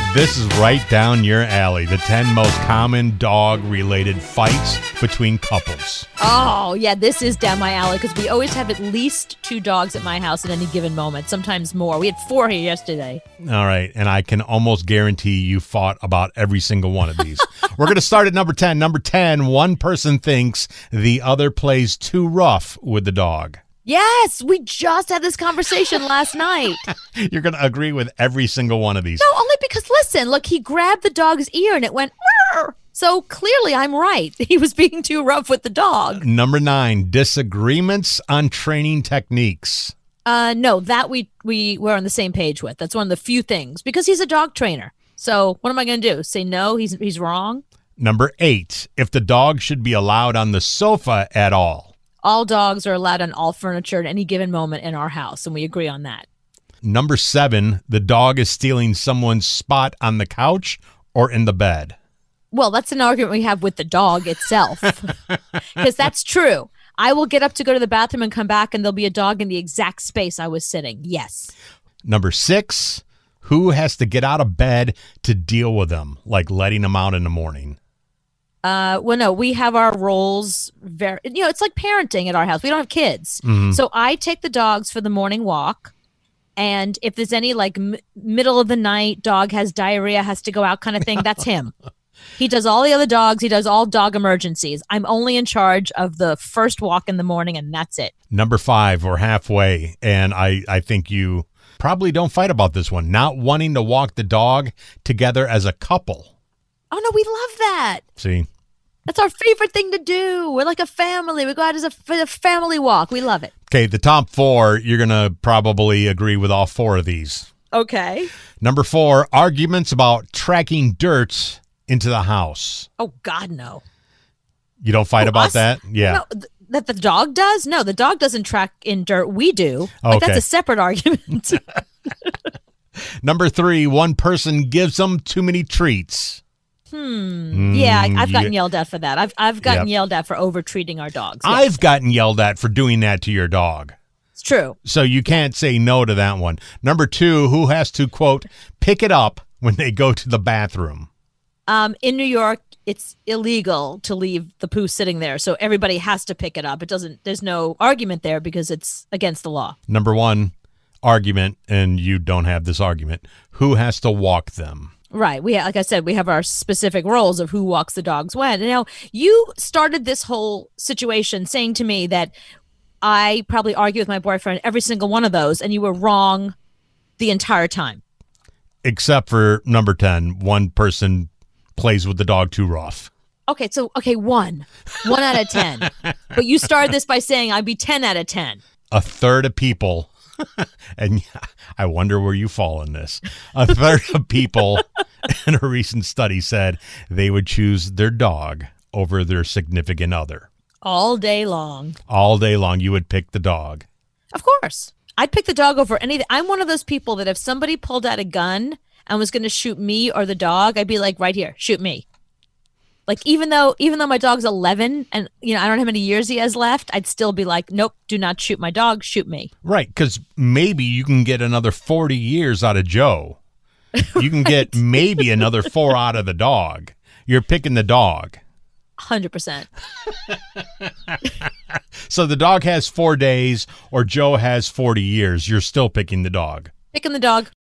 This is right down your alley. The 10 most common dog-related fights between couples. Oh, yeah, this is down my alley because we always have at least 2 dogs at my house at any given moment, sometimes more. We had 4 here yesterday. All right, and I can almost guarantee you fought about every single one of these. We're going to start at number 10. Number 10, one person thinks the other plays too rough with the dog. Yes, we just had this conversation last night. You're going to agree with every single one of these. No, only because, listen, look, he grabbed the dog's ear and it went, "Arr!" So clearly I'm right. He was being too rough with the dog. Number 9, disagreements on training techniques. No, that we were on the same page with. That's one of the few things because he's a dog trainer. So what am I going to do? Say no, he's wrong? Number 8, if the dog should be allowed on the sofa at all. All dogs are allowed on all furniture at any given moment in our house, and we agree on that. Number 7, the dog is stealing someone's spot on the couch or in the bed. Well, that's an argument we have with the dog itself, because that's true. I will get up to go to the bathroom and come back, and there'll be a dog in the exact space I was sitting. Yes. Number 6, who has to get out of bed to deal with them, like letting them out in the morning? Well, no, we have our roles it's like parenting at our house. We don't have kids. Mm-hmm. So I take the dogs for the morning walk. And if there's any like middle of the night, dog has diarrhea, has to go out kind of thing, that's him. He does all the other dogs. He does all dog emergencies. I'm only in charge of the first walk in the morning, and that's it. Number 5, we're halfway. And I think you probably don't fight about this one. Not wanting to walk the dog together as a couple. Oh, no, we love that. See? That's our favorite thing to do. We're like a family. We go out for a family walk. We love it. Okay, the top 4, you're going to probably agree with all 4 of these. Okay. Number 4, arguments about tracking dirt into the house. Oh, God, no. You don't fight about that? Yeah. No, that the dog does? No, the dog doesn't track in dirt. We do. Like, that's a separate argument. Number 3, one person gives them too many treats. Yeah, I've gotten yelled at for that. I've gotten yelled at for over-treating our dogs. Yes. I've gotten yelled at for doing that to your dog. It's true. So you can't say no to that one. Number 2, who has to, quote, pick it up when they go to the bathroom? In New York, it's illegal to leave the poo sitting there, so everybody has to pick it up. There's no argument there because it's against the law. Number 1, argument, and you don't have this argument. Who has to walk them? Right. Like I said, we have our specific roles of who walks the dogs when. Now, you started this whole situation saying to me that I probably argue with my boyfriend every single one of those, and you were wrong the entire time. Except for number 10, one person plays with the dog too rough. Okay, so, one out of 10. But you started this by saying I'd be 10 out of 10. A third of people, and I wonder where you fall in this. A third of people in a recent study said they would choose their dog over their significant other. All day long. All day long, you would pick the dog. Of course. I'd pick the dog over anything. I'm one of those people that if somebody pulled out a gun and was going to shoot me or the dog, I'd be like, right here, shoot me. Like, even though my dog's 11 and, I don't know how many years he has left, I'd still be like, nope, do not shoot my dog, shoot me. Right, because maybe you can get another 40 years out of Joe. You can get maybe another 4 out of the dog. You're picking the dog. 100%. So the dog has 4 days or Joe has 40 years. You're still picking the dog. Picking the dog.